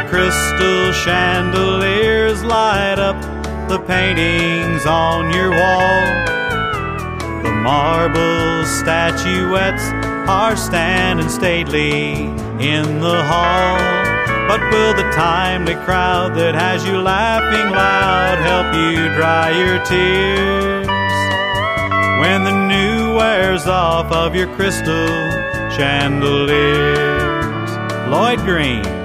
crystal chandeliers light up the paintings on your wall. The marble statuettes are standing stately in the hall. But will the timely crowd that has you laughing loud help you dry your tears when the new wears off of your crystal chandeliers? Lloyd Green.